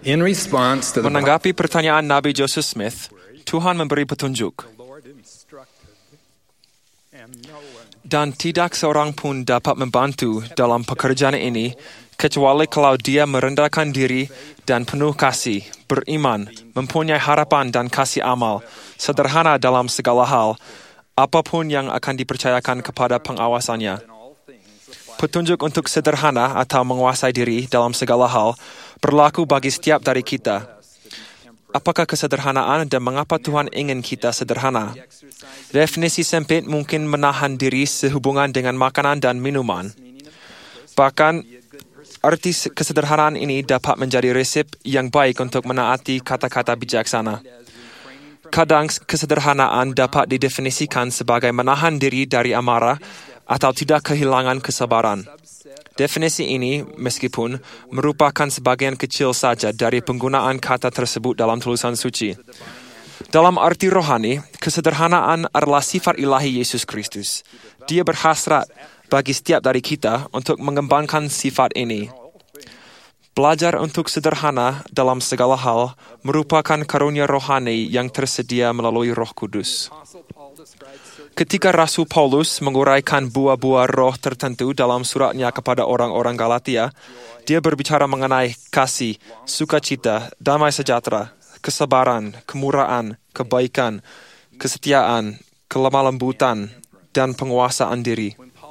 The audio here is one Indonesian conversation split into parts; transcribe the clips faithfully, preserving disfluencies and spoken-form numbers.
In response to the Menanggapi pertanyaan Nabi Joseph Smith, Tuhan memberi petunjuk. Dan tidak seorang pun dapat membantu dalam pekerjaan ini, kecuali kalau dia merendahkan diri dan penuh kasih, beriman, mempunyai harapan dan kasih amal, sederhana dalam segala hal, apapun yang akan dipercayakan kepada pengawasannya. Petunjuk untuk sederhana atau menguasai diri dalam segala hal berlaku bagi setiap dari kita. Apakah kesederhanaan dan mengapa Tuhan ingin kita sederhana? Definisi sempit mungkin menahan diri sehubungan dengan makanan dan minuman. Bahkan, arti kesederhanaan ini dapat menjadi resep yang baik untuk menaati kata-kata bijaksana. Kadang kesederhanaan dapat didefinisikan sebagai menahan diri dari amarah atau tidak kehilangan kesabaran. Definisi ini, meskipun merupakan sebagian kecil saja dari penggunaan kata tersebut dalam tulisan suci. Dalam arti rohani, kesederhanaan adalah sifat ilahi Yesus Kristus. Dia berhasrat bagi setiap dari kita untuk mengembangkan sifat ini. Belajar untuk sederhana dalam segala hal merupakan karunia rohani yang tersedia melalui Roh Kudus. Ketika Rasul Paulus menguraikan buah-buah roh tertentu dalam suratnya kepada orang-orang Galatia, dia berbicara mengenai kasih, sukacita, damai sejahtera, kesabaran, kemurahan, kebaikan, kesetiaan, kelemah lembutan, dan penguasaan diri.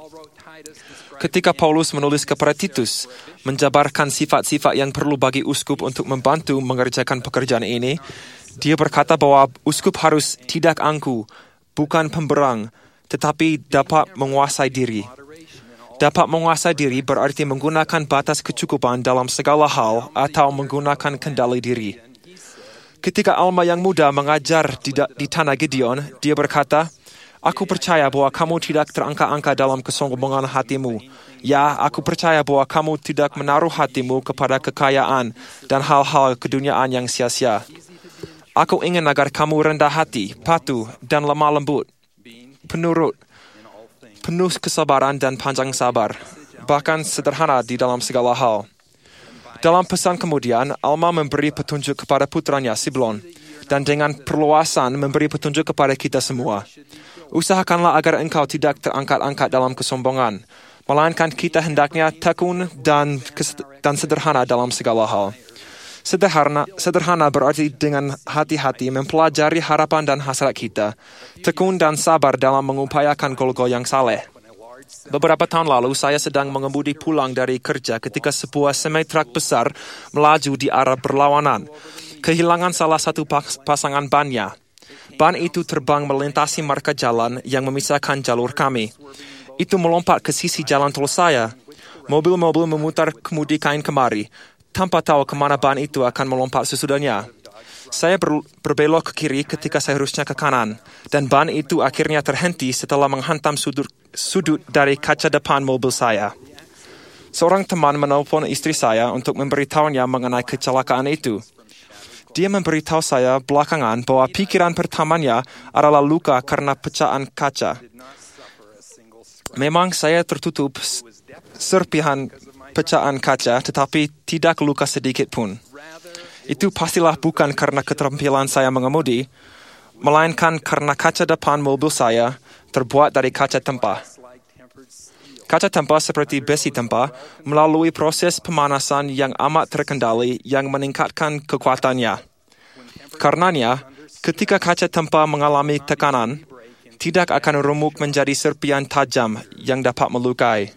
Ketika Paulus menulis kepada Titus, menjabarkan sifat-sifat yang perlu bagi uskup untuk membantu mengerjakan pekerjaan ini, dia berkata bahwa uskup harus tidak angkuh, bukan pemberang, tetapi dapat menguasai diri. Dapat menguasai diri berarti menggunakan batas kecukupan dalam segala hal atau menggunakan kendali diri. Ketika Alma yang muda mengajar di, di tanah Gideon, dia berkata, "Aku percaya bahwa kamu tidak terangkat-angkat dalam kesombongan hatimu. Ya, aku percaya bahwa kamu tidak menaruh hatimu kepada kekayaan dan hal-hal keduniaan yang sia-sia. Aku ingin agar kamu rendah hati, patuh, dan lemah lembut, penurut, penuh kesabaran dan panjang sabar, bahkan sederhana di dalam segala hal." Dalam pesan kemudian, Alma memberi petunjuk kepada putranya Siblon, dan dengan perluasan memberi petunjuk kepada kita semua. Usahakanlah agar engkau tidak terangkat-angkat dalam kesombongan, melainkan kita hendaknya tekun dan, dan sederhana dalam segala hal. Sederhana, sederhana berarti dengan hati-hati mempelajari harapan dan hasrat kita, tekun dan sabar dalam mengupayakan gol-gol yang saleh. Beberapa tahun lalu, saya sedang mengemudi pulang dari kerja ketika sebuah semi-truk besar melaju di arah berlawanan. Kehilangan salah satu pas- pasangan bannya. Ban itu terbang melintasi marka jalan yang memisahkan jalur kami. Itu melompat ke sisi jalan tol saya. Mobil-mobil memutar kemudi kain kemari, tanpa tahu kemana ban itu akan melompat sesudahnya. Saya ber- berbelok ke kiri ketika seharusnya ke kanan, dan ban itu akhirnya terhenti setelah menghantam sudut, sudut dari kaca depan mobil saya. Seorang teman menelpon istri saya untuk memberitahunya mengenai kecelakaan itu. Dia memberitahu saya belakangan bahwa pikiran pertamanya adalah luka karena pecahan kaca. Memang saya tertutup serpihan pecahan kaca, tetapi tidak luka sedikit pun. Itu pastilah bukan karena keterampilan saya mengemudi, melainkan karena kaca depan mobil saya terbuat dari kaca tempah. Kaca tempah seperti besi tempah melalui proses pemanasan yang amat terkendali yang meningkatkan kekuatannya. Karenanya, ketika kaca tempah mengalami tekanan, tidak akan remuk menjadi serpian tajam yang dapat melukai.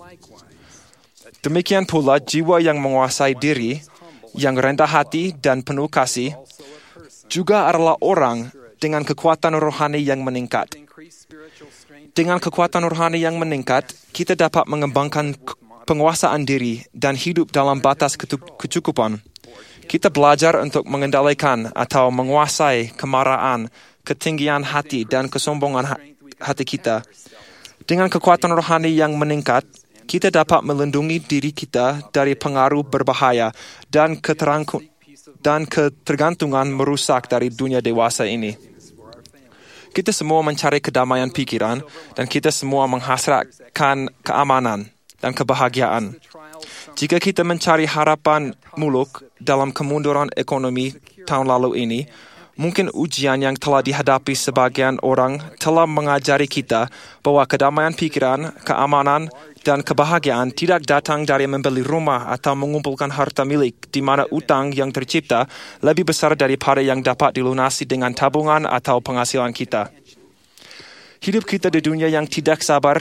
Demikian pula jiwa yang menguasai diri, yang rendah hati dan penuh kasih, juga adalah orang dengan kekuatan rohani yang meningkat. Dengan kekuatan rohani yang meningkat, kita dapat mengembangkan penguasaan diri dan hidup dalam batas kecukupan. Kita belajar untuk mengendalikan atau menguasai kemarahan, ketinggian hati, dan kesombongan hati kita. Dengan kekuatan rohani yang meningkat, kita dapat melindungi diri kita dari pengaruh berbahaya dan, dan ketergantungan merusak dari dunia dewasa ini. Kita semua mencari kedamaian pikiran, dan kita semua menghasratkan keamanan dan kebahagiaan. Jika kita mencari harapan muluk dalam kemunduran ekonomi tahun lalu ini, mungkin ujian yang telah dihadapi sebagian orang telah mengajari kita bahwa kedamaian pikiran, keamanan, dan kebahagiaan tidak datang dari membeli rumah atau mengumpulkan harta milik di mana utang yang tercipta lebih besar daripada yang dapat dilunasi dengan tabungan atau penghasilan kita. Hidup kita di dunia yang tidak sabar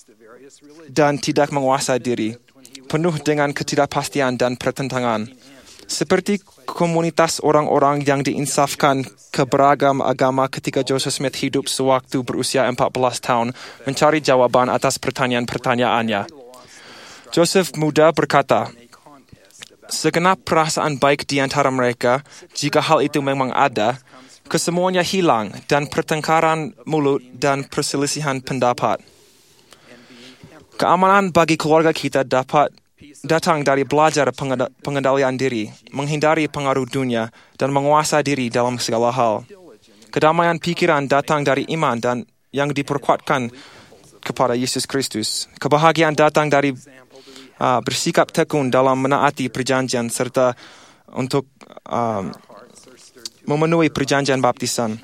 dan tidak menguasai diri, penuh dengan ketidakpastian dan pertentangan. Seperti komunitas orang-orang yang diinsafkan ke beragam agama ketika Joseph Smith hidup sewaktu berusia empat belas tahun mencari jawaban atas pertanyaan-pertanyaannya. Joseph muda berkata, segenap perasaan baik di antara mereka, jika hal itu memang ada, kesemuanya hilang dan pertengkaran mulut dan perselisihan pendapat. Keamanan bagi keluarga kita dapat datang dari belajar pengendalian diri, menghindari pengaruh dunia, dan menguasai diri dalam segala hal. Kedamaian pikiran datang dari iman dan yang diperkuatkan kepada Yesus Kristus. Kebahagiaan datang dari uh, bersikap tekun dalam menaati perjanjian serta untuk um, memenuhi perjanjian baptisan.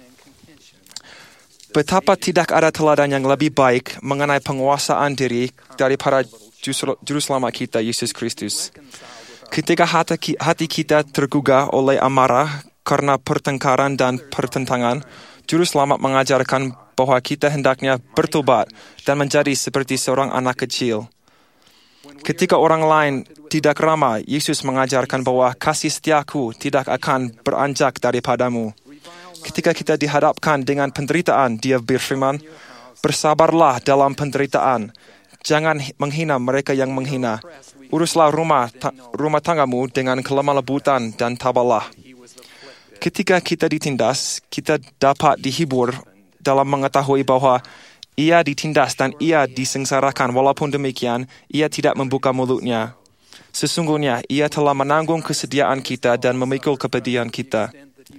Betapa tidak ada teladan yang lebih baik mengenai penguasaan diri daripada Juru Selamat kita, Yesus Kristus. Ketika hati, hati kita tergugah oleh amarah karena pertengkaran dan pertentangan, Juru Selamat mengajarkan bahwa kita hendaknya bertobat dan menjadi seperti seorang anak kecil. Ketika orang lain tidak ramah, Yesus mengajarkan bahwa kasih setiaku tidak akan beranjak daripadamu. Ketika kita dihadapkan dengan penderitaan, Dia berfirman, bersabarlah dalam penderitaan. Jangan menghina mereka yang menghina. Uruslah rumah ta- rumah tanggamu dengan kelemah lembutan dan tabahlah. Ketika kita ditindas, kita dapat dihibur dalam mengetahui bahwa ia ditindas dan ia disengsarakan. Walaupun demikian, ia tidak membuka mulutnya. Sesungguhnya, ia telah menanggung kesediaan kita dan memikul kepedihan kita.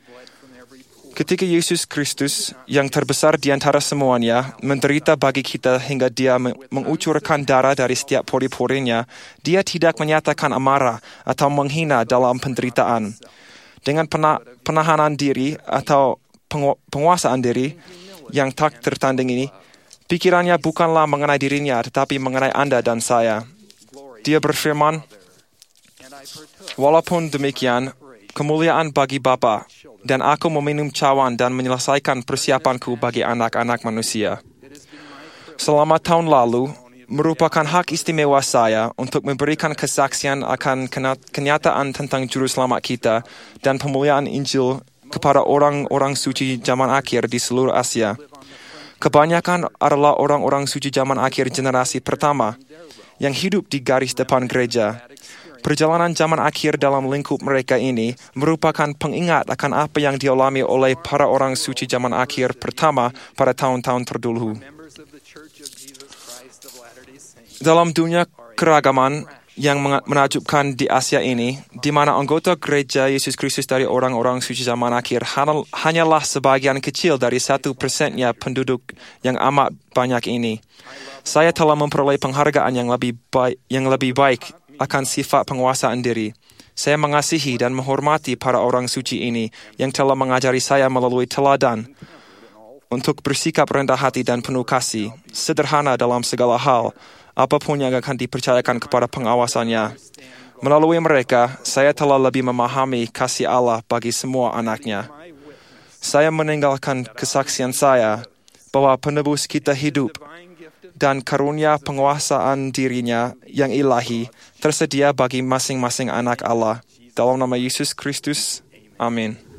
Ketika Yesus Kristus yang terbesar di antara semuanya menderita bagi kita hingga Dia mengucurkan darah dari setiap pori-porinya, Dia tidak menyatakan amarah atau menghina dalam penderitaan. Dengan pena- penahanan diri atau pengu- penguasaan diri yang tak tertanding ini, pikirannya bukanlah mengenai dirinya tetapi mengenai Anda dan saya. Dia berfirman, walaupun demikian, kemuliaan bagi Bapa, dan aku meminum cawan dan menyelesaikan persiapanku bagi anak-anak manusia. Selama tahun lalu, merupakan hak istimewa saya untuk memberikan kesaksian akan kenyataan tentang Juru Selamat kita dan pemuliaan Injil kepada orang-orang suci zaman akhir di seluruh Asia. Kebanyakan adalah orang-orang suci zaman akhir generasi pertama yang hidup di garis depan gereja. Perjalanan zaman akhir dalam lingkup mereka ini merupakan pengingat akan apa yang dialami oleh para orang suci zaman akhir pertama pada tahun-tahun terdahulu. Dalam dunia keragaman yang menakjubkan di Asia ini, di mana anggota gereja Yesus Kristus dari orang-orang suci zaman akhir hanyalah sebagian kecil dari satu persennya penduduk yang amat banyak ini, saya telah memperoleh penghargaan yang lebih baik, yang lebih baik akan sifat penguasaan diri. Saya mengasihi dan menghormati para orang suci ini yang telah mengajari saya melalui teladan untuk bersikap rendah hati dan penuh kasih, sederhana dalam segala hal, apapun yang akan dipercayakan kepada pengawasannya. Melalui mereka, saya telah lebih memahami kasih Allah bagi semua anaknya. Saya meninggalkan kesaksian saya bahwa penebus kita hidup dan karunia penguasaan dirinya yang ilahi tersedia bagi masing-masing anak Allah. Dalam nama Yesus Kristus, amin.